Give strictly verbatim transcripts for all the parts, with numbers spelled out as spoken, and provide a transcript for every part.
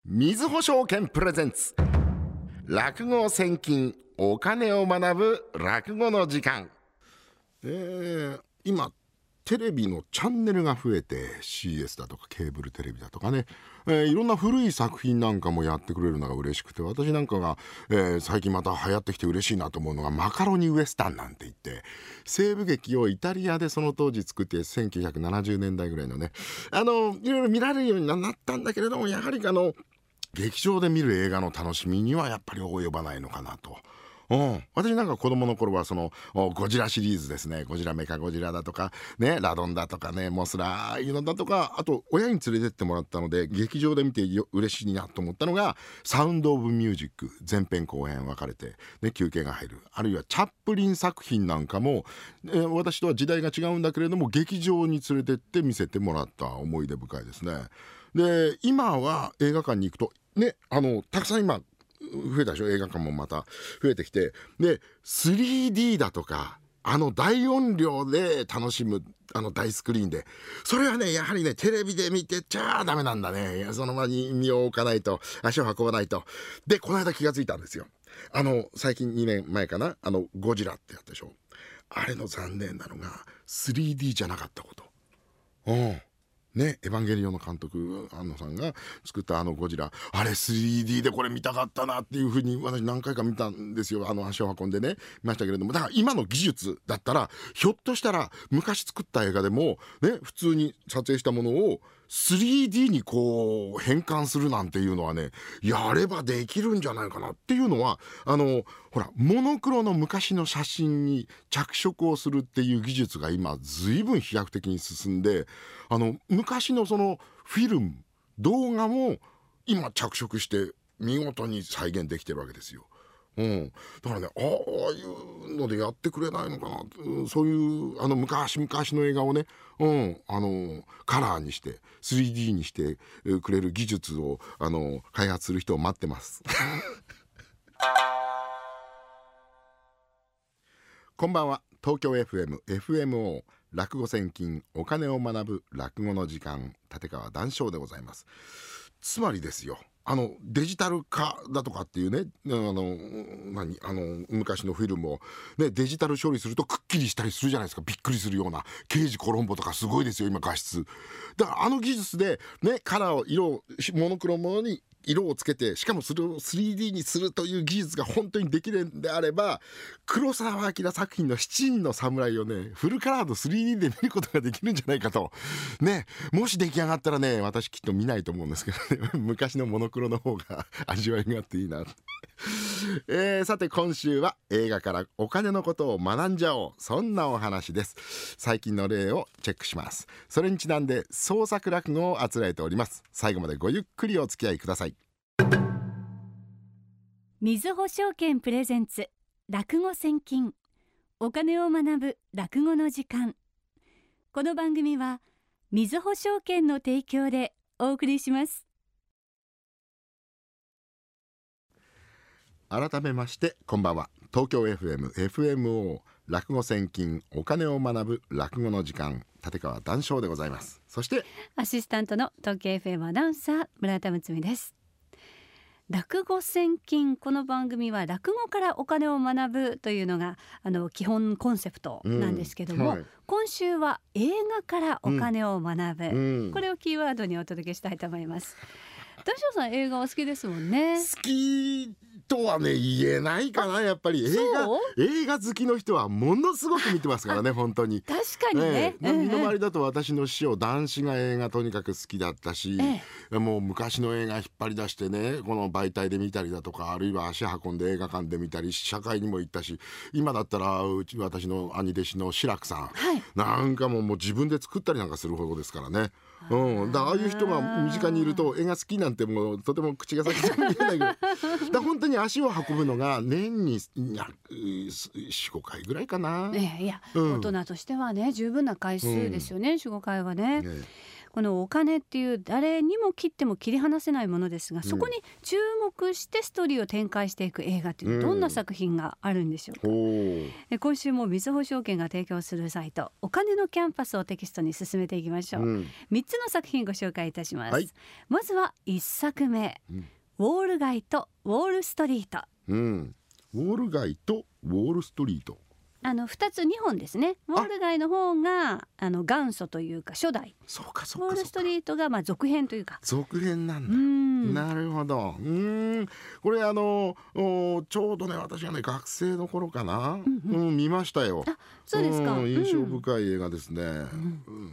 みずほ証券プレゼンツ落語千金お金を学ぶ落語の時間。えー、今テレビのチャンネルが増えて シーエス だとかケーブルテレビだとかね、えー、いろんな古い作品なんかもやってくれるのが嬉しくて、私なんかが、えー、最近また流行ってきて嬉しいなと思うのがマカロニウエスタンなんて言って、西部劇をイタリアでその当時作ってせんきゅうひゃくななじゅうねんだいぐらいのね、あのいろいろ見られるようになったんだけれども、やはりあの劇場で見る映画の楽しみにはやっぱり及ばないのかなと。うん、私なんか子供の頃はそのゴジラシリーズですね、ゴジラメカゴジラだとかね、ラドンだとかね、モスラーいうのだとか、あと親に連れてってもらったので劇場で見てよ嬉しいなと思ったのがサウンドオブミュージック、前編後編分かれて、ね、休憩が入る、あるいはチャップリン作品なんかも、えー、私とは時代が違うんだけれども劇場に連れてって見せてもらった思い出深いですね。で今は映画館に行くとね、あのたくさん今増えたでしょ、映画館もまた増えてきて、で スリーディー だとかあの大音量で楽しむあの大スクリーンで、それはねやはりねテレビで見てちゃダメなんだね。その場に身を置かないと、足を運ばないと。でこの間気がついたんですよ。あの最近にねんまえかな、あのゴジラってやったでしょ、あれの残念なのが スリーディー じゃなかったこと。うんね、エヴァンゲリオンの監督安野さんが作ったあのゴジラ、あれ スリーディー でこれ見たかったなっていうふうに私何回か見たんですよ。あの足を運んでね見ましたけれども、だから今の技術だったらひょっとしたら昔作った映画でもね、普通に撮影したものを スリーディー にこう変換するなんていうのはね、やればできるんじゃないかなっていうのは、あのほらモノクロの昔の写真に着色をするっていう技術が今随分飛躍的に進んで、あの昔のそのフィルム動画も今着色して見事に再現できてるわけですよ。うん、だからね、ああいうのでやってくれないのかな、うん、そういうあの昔々の映画をね、うん、あのカラーにして スリーディー にしてくれる技術をあの開発する人を待ってますこんばんは。東京 エフエム エフエムオー 落語千金お金を学ぶ落語の時間、立川談笑でございます。つまりですよ、あのデジタル化だとかっていうね、あの何あの昔のフィルムを、ね、デジタル処理するとくっきりしたりするじゃないですか。びっくりするような刑事コロンボとかすごいですよ今画質だから。あの技術で、ね、カラーを色をモノクロものに色をつけて、しかもそれを スリーディー にするという技術が本当にできるんであれば、黒澤明作品のしちにんの侍をねフルカラーの スリーディー で見ることができるんじゃないかとね。もし出来上がったらね、私きっと見ないと思うんですけどね昔のモノクロの方が味わいがあっていいなえー、さて今週は映画からお金のことを学んじゃおう、そんなお話です。最近の例をチェックします。それにちなんで創作落語をあつらえております。最後までごゆっくりお付き合いください。 みずほ証券プレゼンツ落語千金お金を学ぶ落語の時間。この番組はみずほ証券の提供でお送りします。 改めましてこんばんは。東京 エフエム エフエムオー 落語千金お金を学ぶ落語の時間、立川談笑でございます。そしてアシスタントの東京 エフエム アナウンサー村田睦美です。落語千金、この番組は落語からお金を学ぶというのがあの基本コンセプトなんですけども、うんはい、今週は映画からお金を学ぶ、うん、これをキーワードにお届けしたいと思います。ダショさん映画は好きですもんね。 好きとはね言えないかな。やっぱり映画映画好きの人はものすごく見てますからね本当に。 確かにね、 ええ、身の回りだと私の師匠男子が映画とにかく好きだったし、ええ、もう昔の映画引っ張り出してね、この媒体で見たりだとか、あるいは足運んで映画館で見たり、試写会にも行ったし、今だったらうち私の兄弟子の志らくさん、はい、なんかもう、もう自分で作ったりなんかするほどですからね。うん、だああいう人が身近にいると映画好きなんてもうとても口が先に言えないぐらいだ本当に足を運ぶのが年に よん,ご 回ぐらいかな、 ええ、いや、うん、大人としてはね十分な回数ですよね、うん、よん,ご 回はね、ええ、 このお金っていう誰にも切っても切り離せないものですが、そこに注目してストーリーを展開していく映画っていう、どんな作品があるんでしょうか。うん、今週もみずほ証券が提供するサイトお金のキャンパスをテキストに進めていきましょう。うん、みっつの作品ご紹介いたします。はい、まずはいっさくめ、うん、ウォール街とウォールストリート。 うん、ウォール街とウォールストリート、 あのふたつにほんですね。ウォール街の方があの元祖というか初代、 そうかそうか、 ウォールストリートがまあ続編というか。 続編なんだ。んなるほど。うん、これあのちょうどね、私がね学生の頃かな、うんうんうん、見ましたよ。 あ、そうですか。 印象深い映画ですね。うんうん、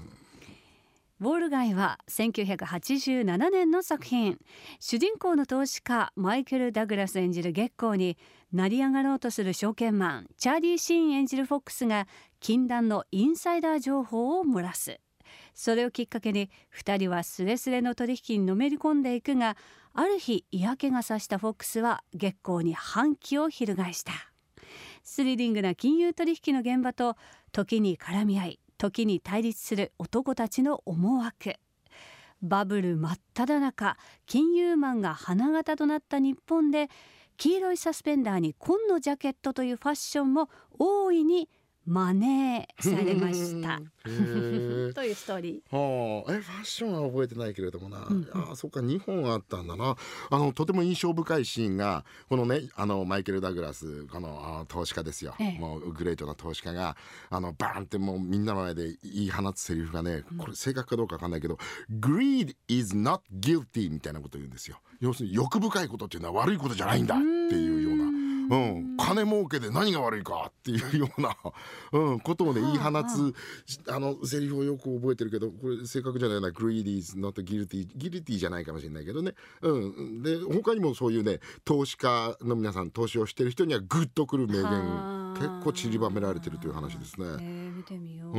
ウォール街はせんきゅうひゃくはちじゅうななねんの作品。主人公の投資家マイケル・ダグラス演じる月光に成り上がろうとする証券マンチャーリー・シーン演じるフォックスが禁断のインサイダー情報を漏らす。それをきっかけにふたりはスレスレの取引にのめり込んでいくが、ある日嫌気がさしたフォックスは月光に反旗を翻した。スリリングな金融取引の現場と時に絡み合い時に対立する男たちの思惑。バブル真っ只中、金融マンが花形となった日本で、黄色いサスペンダーに紺のジャケットというファッションも大いに真似されましたというストーリー。 はあ、えファッションは覚えてないけれどもな、うんうん、あそっかにほんあったんだな。あのとても印象深いシーンがこのね、あのマイケル・ダグラス、この投資家ですよ、ええ、もうグレートな投資家があのバーンってもうみんなの前で言い放つセリフがね、これ正確かどうか分かんないけど、うん、Greed is not guilty みたいなことを言うんですよ。要するに欲深いことっていうのは悪いことじゃないんだっていうような、うん、金儲けで何が悪いかっていうような、うん、ことをね言い放つあのセリフをよく覚えてるけど、これ正確じゃないな。 Greed is not guilty guilty じゃないかもしれないけどね、うん、で他にもそういうね投資家の皆さん、投資をしてる人にはグッとくる名言結構散りばめられてるという話ですね。 えー、見てみよう。 うん、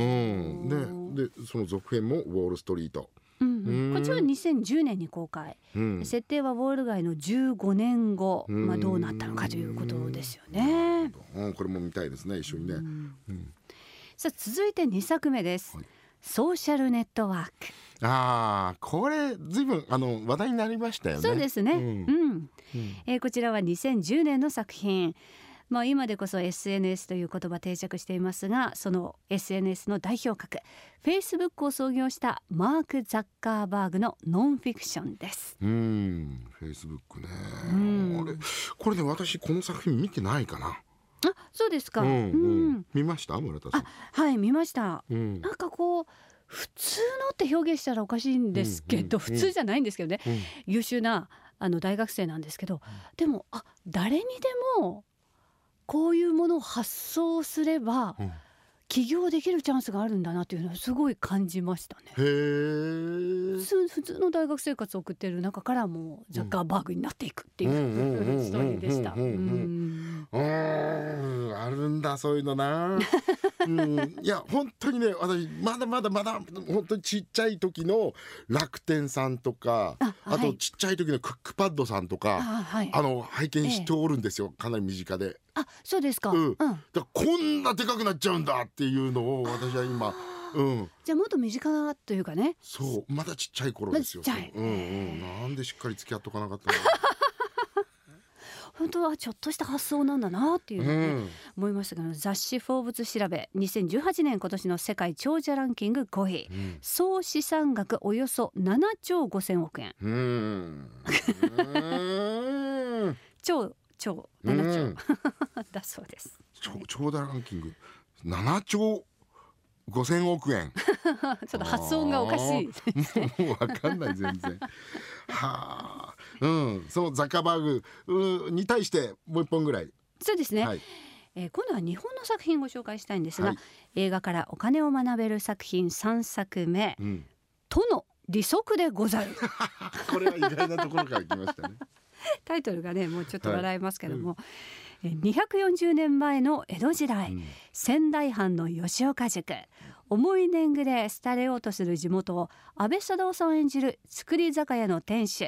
で, でその続編もウォールストリート、 うんうん、こちらはにせんじゅうねんに公開、うん、設定はウォール街のじゅうごねんご、まあ、どうなったのかということですよね。 うん、これも見たいですね、一緒にね。うんうん、 さあ続いてにさくめです、はい、ソーシャルネットワーク。 あー、これずいぶんあの話題になりましたよね。 そうですね、うんうんうんえー、こちらはにせんじゅうねんの作品。まあ、今でこそ エスエヌエス という言葉定着していますが、その エスエヌエス の代表格 Facebook を創業したマーク・ザッカーバーグのノンフィクションです。 うん、Facebook ね。うんあれこれね、私この作品見てないかな。 あ、そうですか。 うんうん、見ました村田さん。 あ、はい見ました、うん、なんかこう普通のって表現したらおかしいんですけど、うんうん、普通じゃないんですけどね、うん、優秀なあの大学生なんですけど、うん、でもあ誰にでもこういうものを発想すれば、うん、起業できるチャンスがあるんだなというのをすごい感じましたね。 へー、 普通の大学生活を送っている中からもザッカーバーグになっていくっていうストーリーでした。 あるんだそういうのな。うん、いや本当にね、私まだまだまだ本当にちっちゃい時の楽天さんとか あ,、はい、あとちっちゃい時のクックパッドさんとか あ、はい、あの拝見しておるんですよ、ええ、かなり身近で。 あ、そうですか、 うんうん、だからこんなでかくなっちゃうんだっていうのを私は今、うん、 じゃあもっと身近というかね。 そうまだちっちゃい頃ですよ、ま、うんうん、なんでしっかり付き合っとかなかったの本当はちょっとした発想なんだなっていうのを、ねうん、思いましたけど、雑誌フォーブス調べにせんじゅうはちねん今年の世界長者ランキングごい、うん、総資産額およそななちょうごせんおくえん。うん超超ななちょうだそうです。 長者ランキングななちょうごせんおくえんちょっと発音がおかしいもう分かんない全然はあ、うん、そのザッカーバーグに対してもう一本ぐらい。 そうですね、はい、えー、今度は日本の作品をご紹介したいんですが、はい、映画からお金を学べる作品さんさくめ、うん、との利息でござるこれは意外なところから来ましたねタイトルがねもうちょっと笑いますけども、はい、うん、にひゃくよんじゅうねんまえの江戸時代、うん、仙台藩の吉岡宿、重い年貢で廃れようとする地元を安倍貞夫さん演じる造り酒屋の店主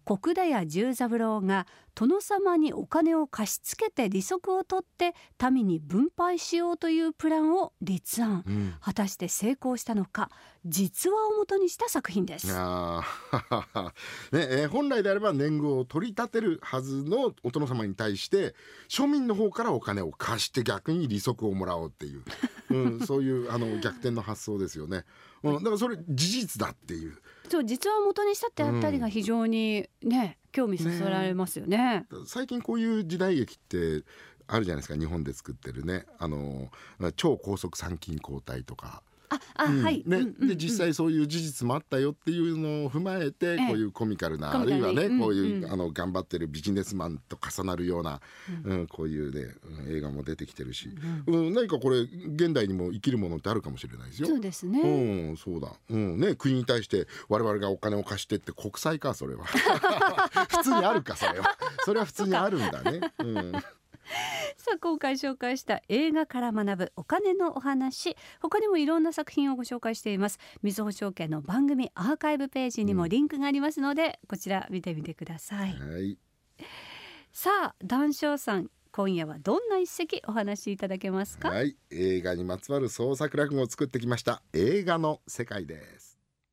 国田屋十三郎が殿様にお金を貸し付けて利息を取って民に分配しようというプランを立案、うん、果たして成功したのか、実話をもとにした作品です。 あねえー、本来であれば年貢を取り立てるはずのお殿様に対して庶民の方からお金を貸して逆に利息をもらおうっていう、うん、そういうあの逆転の発想ですよね、うん、だからそれ事実だっていう、 そう実話を元にしたってあったりが非常にね、うん、興味そそられますよね。ね、 最近こういう時代劇ってあるじゃないですか、日本で作ってるね、あの超高速参勤交代とか。 ああ、うん、はい、 ね、 うんうんうん、 で実際そういう事実もあったよっていうのを踏まえて、ええ、こういうコミカルな、あるいはね、うんうん、こういう、あの頑張ってるビジネスマンと重なるような、うんうん、こういうね、うん、映画も出てきてるし、うんうん、何かこれ現代にも生きるものってあるかもしれないですよ。 そうですね、 うん、そうだ、うんね、国に対して我々がお金を貸してって国債か、それは普通にあるか、それはそれは普通にあるんだね、うん。 さあ今回紹介した映画から学ぶお金のお話、他にもいろんな作品をご紹介しています。みずほ証券の番組アーカイブページにもリンクがありますので、うん、こちら見てみてください。はい、さあ談笑さん、今夜はどんな一席お話しいただけますか？ はい、映画にまつわる創作落語を作ってきました。映画の世界です。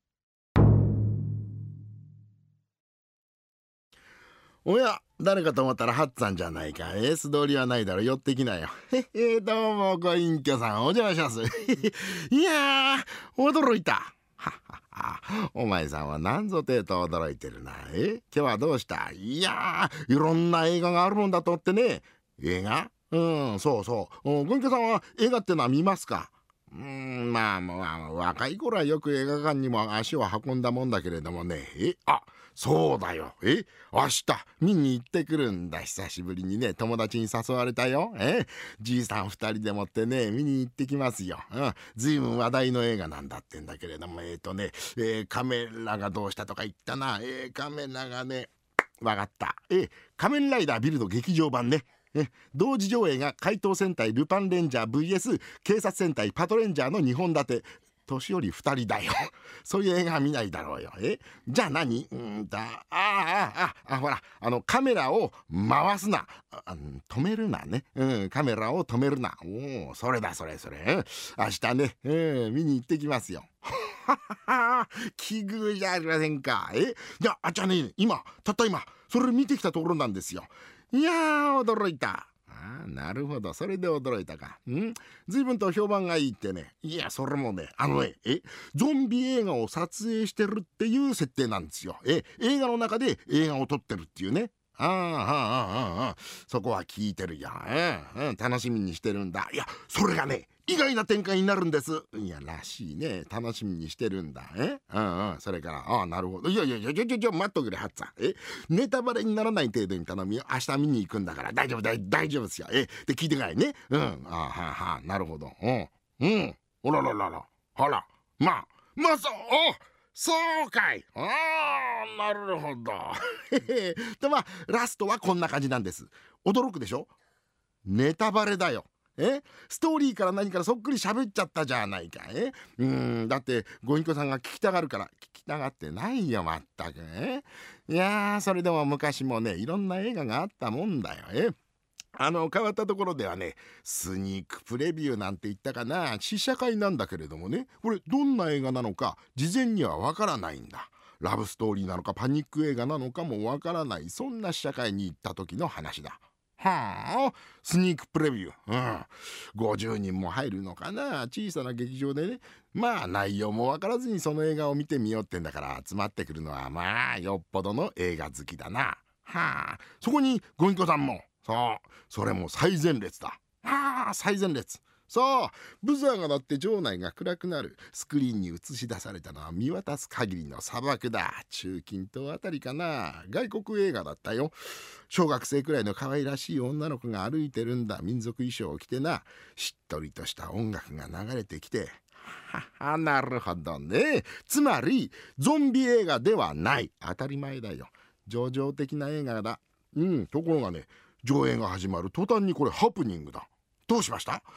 おや、誰かと思ったらハッツァンじゃないか。エース通りはないだろ、寄ってきなよ。へへ、どうもご隠居さん、お邪魔しますいやー、驚いた。ははは、お前さんは何ぞてと驚いてるな。え、今日はどうした？いやー、いろんな映画があるもんだとってね。映画？うん、そうそう。ご隠居さんは映画ってのは見ますか？うーん、まあまあ、若い頃はよく映画館にも足を運んだもんだけれどもね。え、あ、そうだよ。え、明日見に行ってくるんだ。久しぶりにね、友達に誘われたよ。え、じいさん二人でもってね、見に行ってきますよ。うん、ずいぶん話題の映画なんだってんだけれども、えーとね、えー、カメラがどうしたとか言ったな。えー、カメラがね、わかった。えー、仮面ライダービルド劇場版ね。え同時上映が怪盗戦隊ルパンレンジャー ブイエス 警察戦隊パトレンジャーのにほん立て。年寄りふたりだよそういう映画見ないだろうよ。えじゃあ何んだああああほら、あのカメラを回すな、あ止めるなね、うん、カメラを止めるな。おお、それだそれそれ、うん、明日ね、うん、見に行ってきますよ奇遇じゃありませんか。えじゃあ、あっちゃね、今たった今それ見てきたところなんですよ。いやー、驚いた。ああ、なるほど、それで驚いたか。ん、随分と評判がいいってね。いや、それもね、あのね、えゾンビ映画を撮影してるっていう設定なんですよ。え映画の中で映画を撮ってるっていうね。ああ、ああ、ああ、ああ、そこは聞いてるよ。うん、うん、楽しみにしてるんだ。いや、それがね、意外な展開になるんです。いや、らしいね。楽しみにしてるんだ。えうんうん。それから、ああ、なるほど。いやいやいや、ちょちょちょ、待っとくれ、ハッツァン。えネタバレにならない程度に頼みよ。明日見に行くんだから、大丈夫、大大丈夫ですよ。えで、聞いてくださいね。うん。ああ、はあ、はあ、なるほど。うん。うん。おらららら。ほら。まあ、まあ、そう、おそうかい。ああ、なるほど。で、まあ、ラストはこんな感じなんです。驚くでしょ？ネタバレだよ。えストーリーから何からそっくり喋っちゃったじゃないか。えうーんだってご隠居さんが聞きたがるから。聞きたがってないよ、まったく。えいやー、それでも昔もね、いろんな映画があったもんだよ。えあの変わったところではね、スニークプレビューなんて言ったかな、試写会なんだけれどもね、これどんな映画なのか事前にはわからないんだ。ラブストーリーなのかパニック映画なのかもわからない、そんな試写会に行った時の話だ。はあ、スニークプレビュー、うん、ごじゅうにんも入るのかな、小さな劇場でね。まあ内容も分からずにその映画を見てみようってんだから、集まってくるのはまあよっぽどの映画好きだな。はあ、そこにご隠居さんも、そうそれも最前列だ。はあ、最前列。そうブザーが鳴って場内が暗くなる。スクリーンに映し出されたのは見渡す限りの砂漠だ。中近東あたりかな。外国映画だったよ。小学生くらいの可愛らしい女の子が歩いてるんだ。民族衣装を着てな。しっとりとした音楽が流れてきて、はは、なるほどね。つまりゾンビ映画ではない。当たり前だよ。情状的な映画だ。うん、ところがね、上映が始まる途端にこれハプニングだ。どうしました？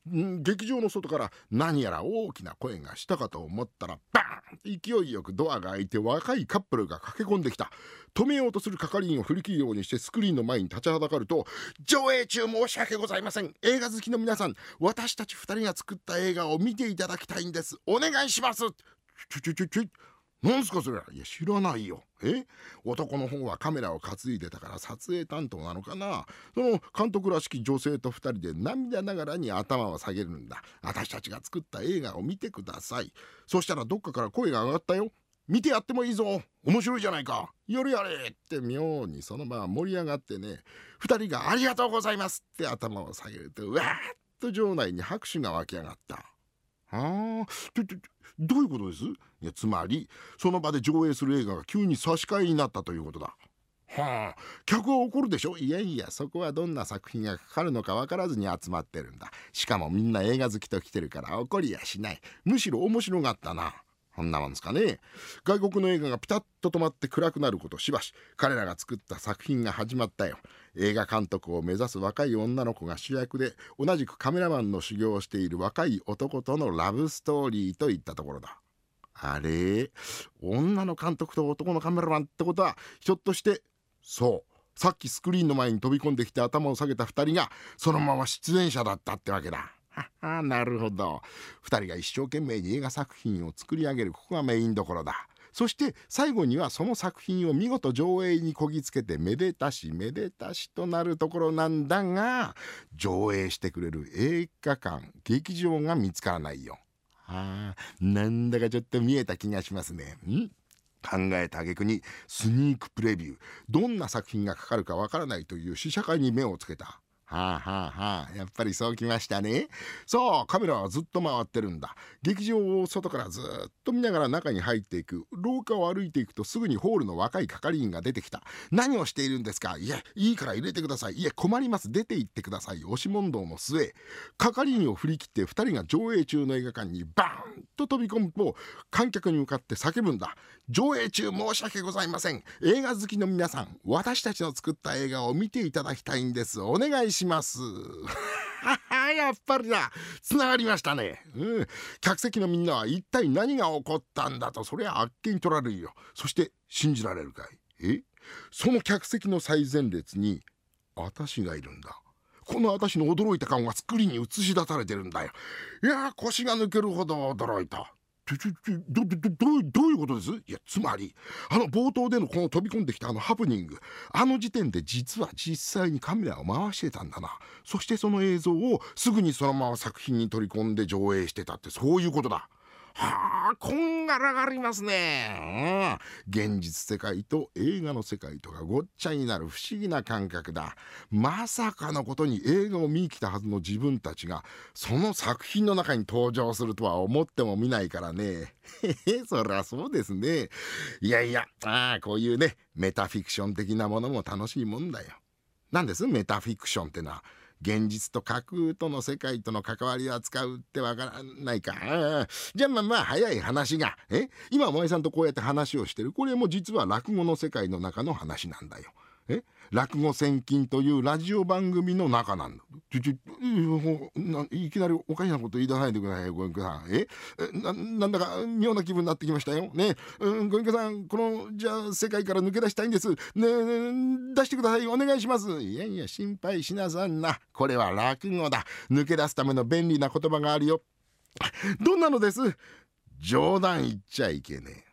ん劇場の外から何やら大きな声がしたかと思ったら、バーンと勢いよくドアが開いて若いカップルが駆け込んできた。止めようとする係員を振り切るようにしてスクリーンの前に立ちはだかると、上映中申し訳ございません。映画好きの皆さん、私たちふたりが作った映画を見ていただきたいんです。お願いします。ちょちょちょちょなんすかそれ。いや知らないよ。え男の方はカメラを担いでたから撮影担当なのかな。その監督らしき女性とふたりで涙ながらに頭を下げるんだ。私たちが作った映画を見てください。そしたらどっかから声が上がったよ。見てやってもいいぞ、面白いじゃないか、やれやれって妙にその場は盛り上がってね、ふたりがありがとうございますって頭を下げると、うわーっと場内に拍手が湧き上がった。はあ、ちょちょどういうことです？いやつまりその場で上映する映画が急に差し替えになったということだ。はあ、客は怒るでしょ。いやいや、そこはどんな作品がかかるのか分からずに集まってるんだ。しかもみんな映画好きと来てるから怒りやしない。むしろ面白がったな。そんなもんですかね。外国の映画がピタッと止まって暗くなることしばし、彼らが作った作品が始まったよ。映画監督を目指す若い女の子が主役で、同じくカメラマンの修行をしている若い男とのラブストーリーといったところだ。あれ、女の監督と男のカメラマンってことは、ひょっとして、そう、さっきスクリーンの前に飛び込んできて頭を下げたふたりがそのまま出演者だったってわけだ。はは、なるほど。ふたりが一生懸命に映画作品を作り上げる、ここがメインどころだ。そして最後にはその作品を見事上映にこぎつけてめでたしめでたしとなるところなんだが、上映してくれる映画館、劇場が見つからないよ。はあ、なんだかちょっと見えた気がしますね。ん考えた挙句にスニークプレビュー、どんな作品がかかるかわからないという試写会に目をつけた。はあはあはあ、やっぱりそうきましたね。そう、カメラはずっと回ってるんだ。劇場を外からずっと見ながら中に入っていく。廊下を歩いていくとすぐにホールの若い係員が出てきた。何をしているんですか。いえ、いいから入れてください。いえ、困ります、出て行ってください。押し問答の末、係員を振り切ってふたりが上映中の映画館にバーンと飛び込むと、観客に向かって叫ぶんだ。上映中申し訳ございません。映画好きの皆さん、私たちの作った映画を見ていただきたいんです。お願いしますやっぱりだ、つながりましたね、うん、客席のみんなは一体何が起こったんだと、それはあっけに取られるよ。そして信じられるかい。えその客席の最前列に私がいるんだ。この私の驚いた顔がスクリーンに映し出されてるんだよ。いや、腰が抜けるほど驚いた。ちょちょちょどどどどうどういうことです？いや、つまりあの冒頭でのこの飛び込んできたあのハプニング、あの時点で実は実際にカメラを回してたんだな。そしてその映像をすぐにそのまま作品に取り込んで上映してたって、そういうことだ。はあ、こんがらがりますね、うん、現実世界と映画の世界とがごっちゃになる不思議な感覚だ。まさかのことに映画を見に来たはずの自分たちがその作品の中に登場するとは思ってもみないからね。へへ、そりゃそうですね。いやいや、ああ、こういうねメタフィクション的なものも楽しいもんだよ。なんですメタフィクションってのは？現実と架空との世界との関わりを扱うってわからないか。ああ、じゃあまあまあ早い話が、え今お前さんとこうやって話をしてる、これも実は落語の世界の中の話なんだよ。え落語千金というラジオ番組の中なんだ。ちょちょいきなりおかしなこと言い出さないでくださいよ、ご隠居さん。えななんだか妙な気分になってきましたよね。うん、ご隠居さん、このじゃあ世界から抜け出したいんです。ねえ、出してください、お願いします。いやいや、心配しなさんな。これは落語だ。抜け出すための便利な言葉があるよ。どんなのです？冗談言っちゃいけねえ。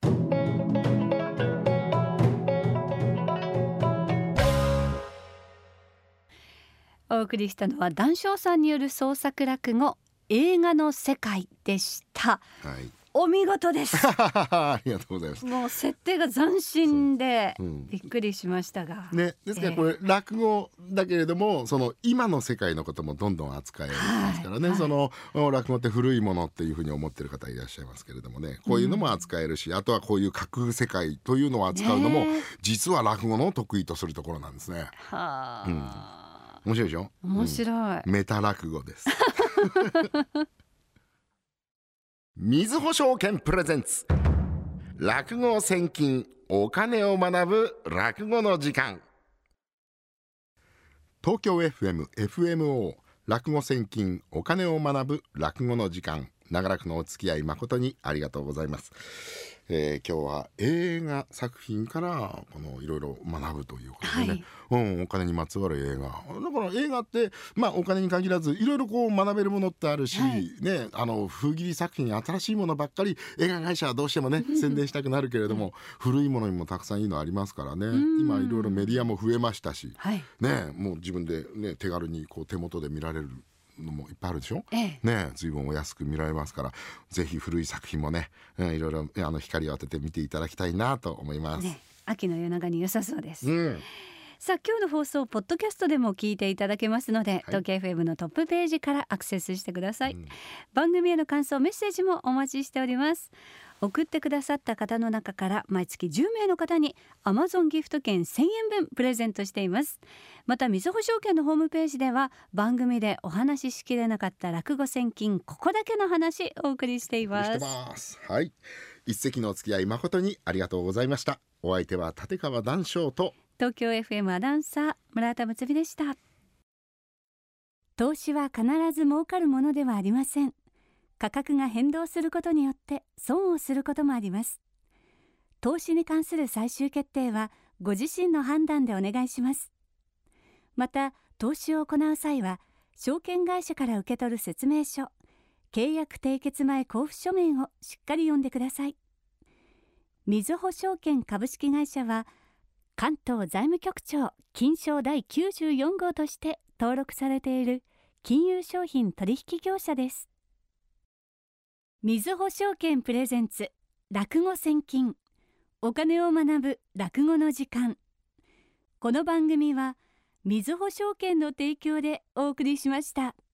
お送りしたのは談笑さんによる創作落語映画の世界でした、 はい、 お見事ですありがとうございます。 もう設定が斬新で、 うん、 びっくりしましたが、 ね、ですからこれ、えー、落語だけれどもその今の世界のこともどんどん扱えますからね、はい、その落語って古いものっていうふうに思ってる方いらっしゃいますけれどもね、こういうのも扱えるし、うん、あとはこういう架空世界というのを扱うのも、ね、実は落語の得意とするところなんですね。はあ、うん、面白いでしょ。 面白い、 うん、メタ落語ですみずほ証券プレゼンツ落語千金お金を学ぶ落語の時間。東京 エフエム、エフエムオー、 落語千金お金を学ぶ落語の時間、長らくのお付き合い誠にありがとうございます。えー、今日は映画作品からこのいろいろ学ぶということでね、はい、うん、お金にまつわる映画だから映画って、まあ、お金に限らずいろいろこう学べるものってあるし、はい、ね、あの封切り作品新しいものばっかり映画会社はどうしてもね宣伝したくなるけれども古いものにもたくさんいいのありますからね。今いろいろメディアも増えましたし、はい、ね、もう自分で、ね、手軽にこう手元で見られるのもいっぱいあるでしょ、ええ、ね、随分お安く見られますから、ぜひ古い作品もね、うん、いろいろあの光を当てて見ていただきたいなと思います、ね、 秋の夜長に良さそうです、 うん、 さあ今日の放送ポッドキャストでも聞いていただけますので、はい、東京 エフエム のトップページからアクセスしてください、うん、番組への感想メッセージもお待ちしております。送ってくださった方の中から毎月じゅうめいの方に Amazon ギフト券せんえんぶんプレゼントしています。またみずほ証券のホームページでは番組でお話ししきれなかった落語千金ここだけの話お送りしています。 してます、はい、一席のお付き合い誠にありがとうございました。お相手は立川談笑と東京 エフエム アナウンサー村田睦美でした。投資は必ず儲かるものではありません。価格が変動することによって損をすることもあります。投資に関する最終決定はご自身の判断でお願いします。また投資を行う際は証券会社から受け取る説明書、契約締結前交付書面をしっかり読んでください。みずほ証券株式会社は関東財務局長金商第きゅうじゅうよん号として登録されている金融商品取引業者です。みずほ証券プレゼンツ落語千金お金を学ぶ落語の時間。この番組はみずほ証券の提供でお送りしました。